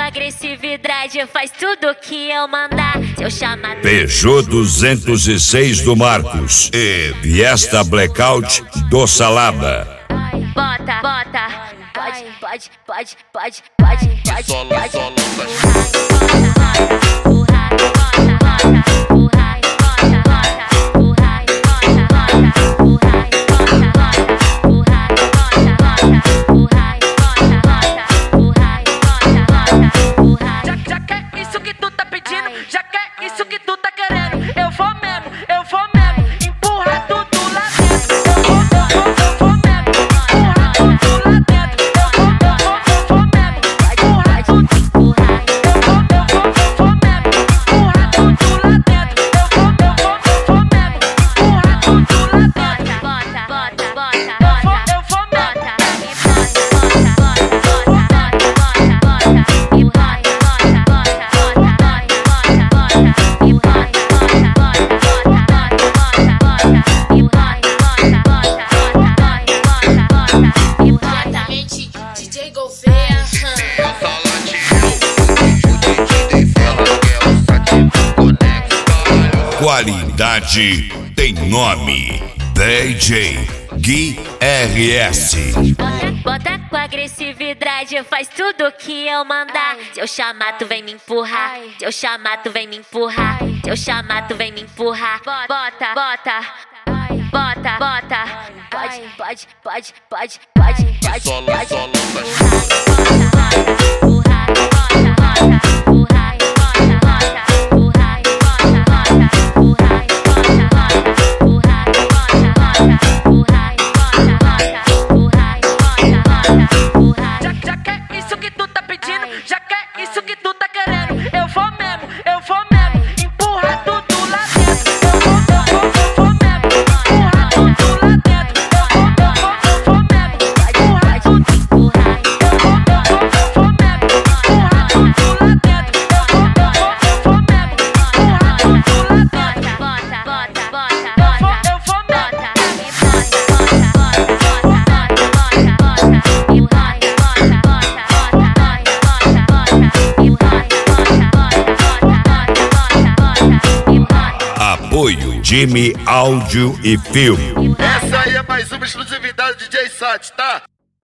agressividade, faz tudo que eu mandar. Se eu chamar Peugeot 206 do Marcos e Fiesta Blackout do Salada. Bota, pode, Já quer isso que tu tá pedindo, já quer isso que tu tá querendo. Eu vou mesmo, empurra tudo lá dentro. Eu vou mesmo, empurra tudo lá dentro. Eu vou mesmo, empurra tudo. Eu vou mesmo, empurra tudo lá dentro. Eu vou mesmo, empurra tudo lá dentro. DJ Gouveia, Qualidade tem nome. DJ Gui RS. Bota com agressividade, faz tudo que eu mandar. Se eu chamar, tu vem me empurrar. Se eu chamar, tu vem me empurrar. Se eu chamar, tu vem me empurrar. Bota, pode. Já quer isso que tu tá pedindo, já quer isso que tu tá querendo. Eu vou mesmo, empurra tudo lá dentro. Eu vou mesmo, empurra tudo lá dentro. Eu vou mesmo, empurra tudo. Eu vou mesmo, empurra tudo lá dentro. Eu vou mesmo, empurra tudo lá dentro. Apoio Jimmy Áudio e Filme. Essa aí é mais uma exclusividade do DJ Sat, tá?